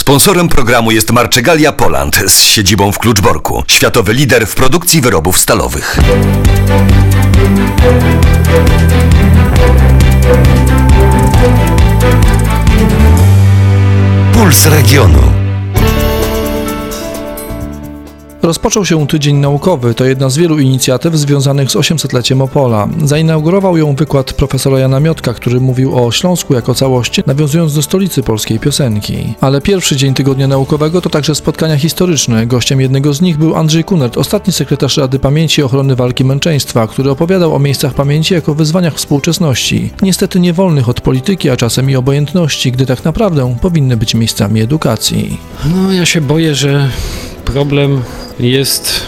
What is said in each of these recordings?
Sponsorem programu jest Marczegalia Poland z siedzibą w Kluczborku. Światowy lider w produkcji wyrobów stalowych. Puls regionu. Rozpoczął się Tydzień Naukowy. To jedna z wielu inicjatyw związanych z 800-leciem Opola. Zainaugurował ją wykład profesora Jana Miotka, który mówił o Śląsku jako całości, nawiązując do stolicy polskiej piosenki. Ale pierwszy dzień Tygodnia Naukowego to także spotkania historyczne. Gościem jednego z nich był Andrzej Kunert, ostatni sekretarz Rady Pamięci i Ochrony Walki Męczeństwa, który opowiadał o miejscach pamięci jako wyzwaniach współczesności. Niestety niewolnych od polityki, a czasem i obojętności, gdy tak naprawdę powinny być miejscami edukacji. Ja się boję, że problem jest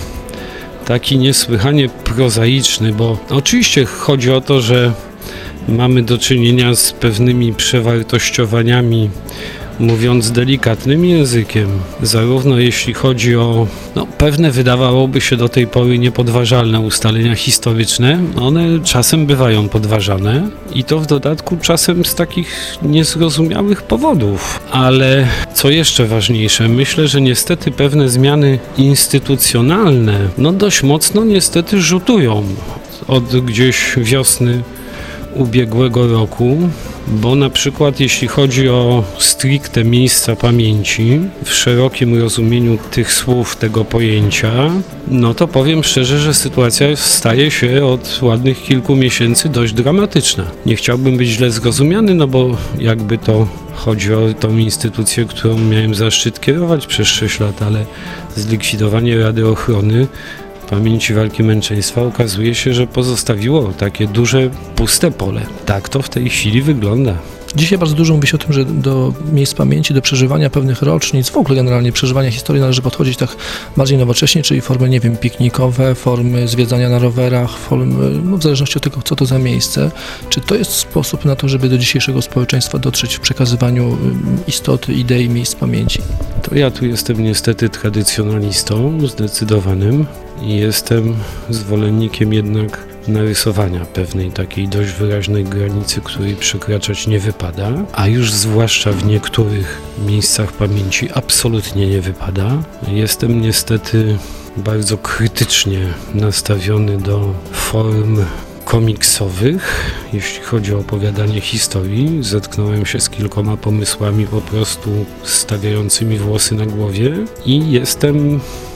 taki niesłychanie prozaiczny, bo oczywiście chodzi o to, że mamy do czynienia z pewnymi przewartościowaniami, mówiąc delikatnym językiem, zarówno jeśli chodzi o pewne wydawałoby się do tej pory niepodważalne ustalenia historyczne, one czasem bywają podważane i to w dodatku czasem z takich niezrozumiałych powodów. Ale co jeszcze ważniejsze, myślę, że niestety pewne zmiany instytucjonalne dość mocno niestety rzutują od gdzieś wiosny ubiegłego roku, bo na przykład jeśli chodzi o stricte miejsca pamięci, w szerokim rozumieniu tych słów, tego pojęcia, to powiem szczerze, że sytuacja staje się od ładnych kilku miesięcy dość dramatyczna. Nie chciałbym być źle zrozumiany, bo jakby to chodzi o tą instytucję, którą miałem zaszczyt kierować przez 6 lat, ale zlikwidowanie Rady Ochrony Pamięci Walki Męczeństwa okazuje się, że pozostawiło takie duże, puste pole. Tak to w tej chwili wygląda. Dzisiaj bardzo dużo mówi się o tym, że do miejsc pamięci, do przeżywania pewnych rocznic, w ogóle generalnie przeżywania historii należy podchodzić tak bardziej nowocześnie, czyli formy, piknikowe, formy zwiedzania na rowerach, formy, w zależności od tego, co to za miejsce. Czy to jest sposób na to, żeby do dzisiejszego społeczeństwa dotrzeć w przekazywaniu istoty, idei miejsc pamięci? To ja tu jestem niestety tradycjonalistą zdecydowanym i jestem zwolennikiem jednak narysowania pewnej takiej dość wyraźnej granicy, której przekraczać nie wypada, a już zwłaszcza w niektórych miejscach pamięci absolutnie nie wypada. Jestem niestety bardzo krytycznie nastawiony do form komiksowych, jeśli chodzi o opowiadanie historii. Zetknąłem się z kilkoma pomysłami po prostu stawiającymi włosy na głowie i jestem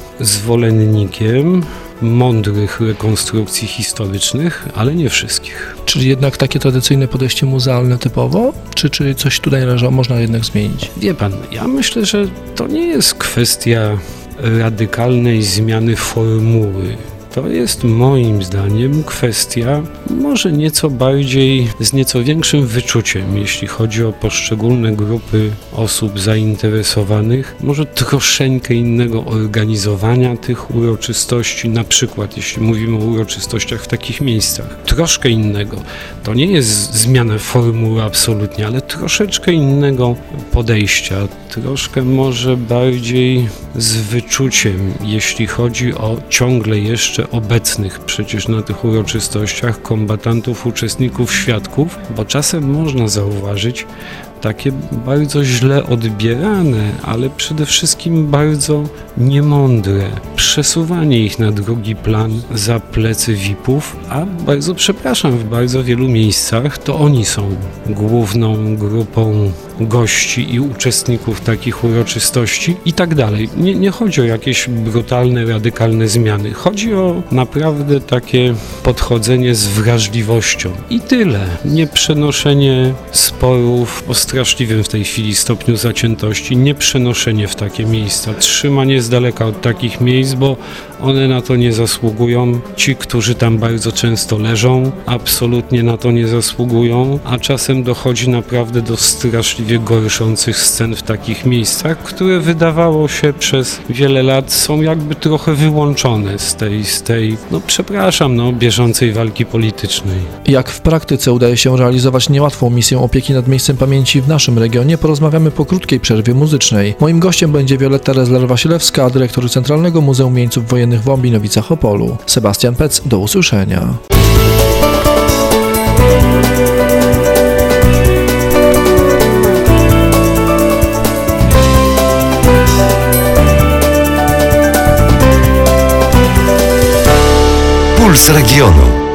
zwolennikiem mądrych rekonstrukcji historycznych, ale nie wszystkich. Czyli jednak takie tradycyjne podejście muzealne typowo? Czy coś tutaj można jednak zmienić? Wie pan, ja myślę, że to nie jest kwestia radykalnej zmiany formuły. To jest moim zdaniem kwestia może nieco bardziej, z nieco większym wyczuciem, jeśli chodzi o poszczególne grupy osób zainteresowanych, może troszeczkę innego organizowania tych uroczystości, na przykład jeśli mówimy o uroczystościach w takich miejscach. Troszkę innego. To nie jest zmiana formuły absolutnie, ale troszeczkę innego podejścia, troszkę może bardziej z wyczuciem, jeśli chodzi o ciągle jeszcze obecnych przecież na tych uroczystościach kombatantów, uczestników, świadków, bo czasem można zauważyć takie bardzo źle odbierane, ale przede wszystkim bardzo niemądre przesuwanie ich na drugi plan za plecy VIP-ów, a bardzo przepraszam, w bardzo wielu miejscach to oni są główną grupą gości i uczestników takich uroczystości i tak dalej. Nie chodzi o jakieś brutalne, radykalne zmiany. Chodzi o naprawdę takie podchodzenie z wrażliwością. I tyle. Nie przenoszenie sporów o straszliwym w tej chwili stopniu zaciętości, nie przenoszenie w takie miejsca, trzymanie z daleka od takich miejsc, bo one na to nie zasługują. Ci, którzy tam bardzo często leżą, absolutnie na to nie zasługują, a czasem dochodzi naprawdę do straszliwie gorszących scen w takich miejscach, które wydawało się przez wiele lat są jakby trochę wyłączone z tej bieżącej walki politycznej. Jak w praktyce udaje się realizować niełatwą misję opieki nad miejscem pamięci w naszym regionie, porozmawiamy po krótkiej przerwie muzycznej. Moim gościem będzie Wioletta Rezler-Wasilewska, dyrektor Centralnego Muzeum Jeńców Wojennych w Łambinowicach-Opolu. Sebastian Pec, do usłyszenia. Puls regionu.